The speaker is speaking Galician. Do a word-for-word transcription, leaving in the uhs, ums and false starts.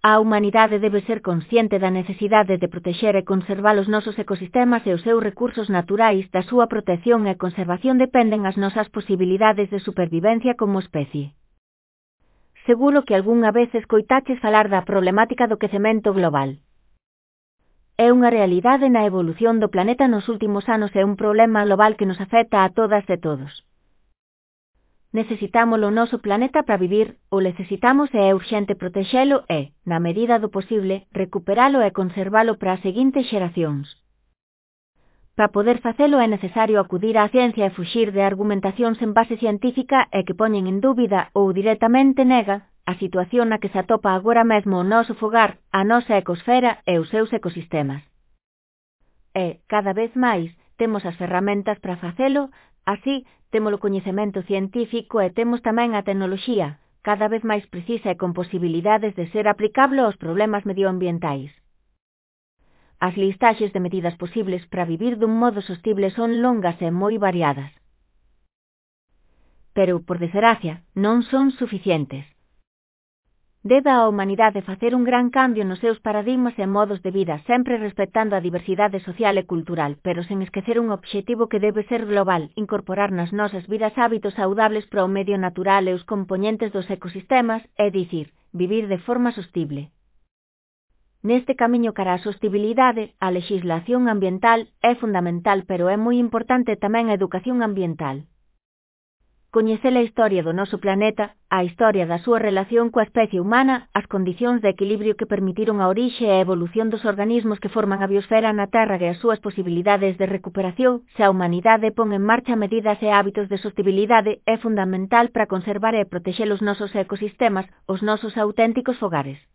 A humanidade debe ser consciente da necesidade de protexer e conservar os nosos ecosistemas e os seus recursos naturais. Da súa protección e conservación dependen as nosas posibilidades de supervivencia como especie. Seguro que algunha vez escoitaches falar da problemática do quecemento global. É unha realidade na evolución do planeta nos últimos anos e un problema global que nos afecta a todas e todos. Necesitamos o noso planeta para vivir, o necesitamos e é urxente protexelo e, na medida do posible, recuperalo e conservalo para as seguintes xeracións. Para poder facelo é necesario acudir á ciencia e fuxir de argumentacións en base científica e que poñen en dúbida ou directamente nega a situación na que se atopa agora mesmo o noso fogar, a nosa ecosfera e os seus ecosistemas. E, cada vez máis, temos as ferramentas para facelo, así, temos o coñecemento científico e temos tamén a tecnoloxía, cada vez máis precisa e con posibilidades de ser aplicable aos problemas medioambientais. As listaxes de medidas posibles para vivir dun modo sostible son longas e moi variadas. Pero, por desgracia, non son suficientes. Debe a humanidade facer un gran cambio nos seus paradigmas e modos de vida, sempre respectando a diversidade social e cultural, pero sen esquecer un obxectivo que debe ser global, incorporar nas nosas vidas hábitos saudables para o medio natural e os componentes dos ecosistemas, é dicir, vivir de forma sostible. Neste camiño cara á sostibilidade, a lexislación ambiental é fundamental, pero é moi importante tamén a educación ambiental. Coñecer a historia do noso planeta, a historia da súa relación coa especie humana, as condicións de equilibrio que permitiron a orixe e a evolución dos organismos que forman a biosfera na Terra e as súas posibilidades de recuperación, se a humanidade pon en marcha medidas e hábitos de sostibilidade, é fundamental para conservar e protexer os nosos ecosistemas, os nosos auténticos fogares.